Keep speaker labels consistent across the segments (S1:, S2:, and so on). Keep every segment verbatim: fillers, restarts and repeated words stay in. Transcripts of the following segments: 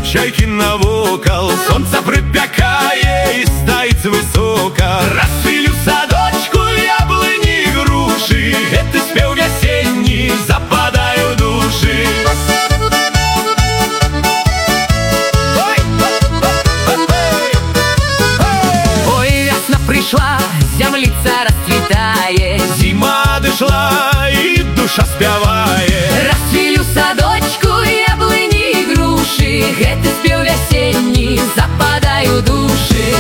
S1: чайки навокал, сонце припякає і стаїть висока. Розсвілю садочку яблуні, груші, это спев весенний западаю души.
S2: Ой, весна пришла, землица расцветает,
S1: зима дошла и душа спевает.
S2: Расцвелю садочку яблони и груши, это спев весенний западаю души.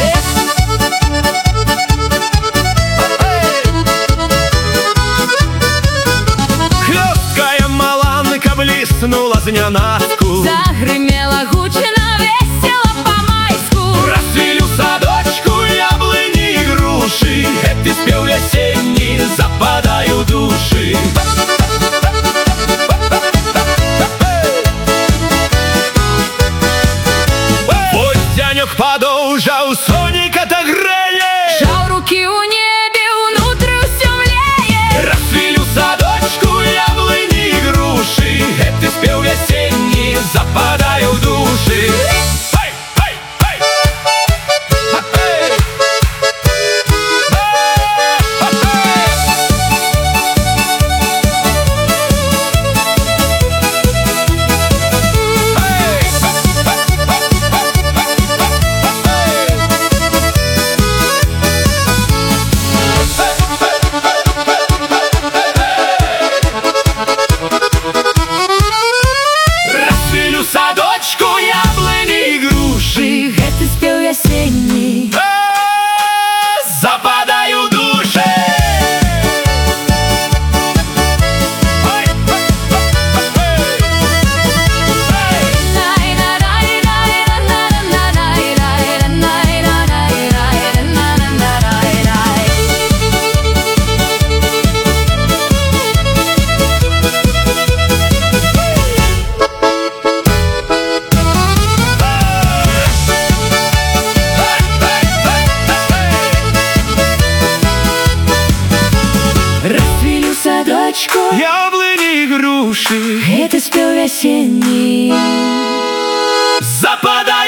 S1: Хлесткая маланка блеснула зненацку,
S2: загремела гучно, весело по-майску.
S1: Расцвелю садочку яблони и груши, это спев весенний западаю души. Водянек подолжал, соника так греет,
S2: жал руки у небе, внутрь все влеет.
S1: Расцвелю садочку яблони и груши, это спев весенний западаю души. Эй, эй, эй! Эй! Расцвелю садочку яблони и груши,
S2: Это спел весенний
S1: западаю души.
S2: Расцвелю садочку,
S1: Яблони и груши
S2: это спел весенний
S1: западаю.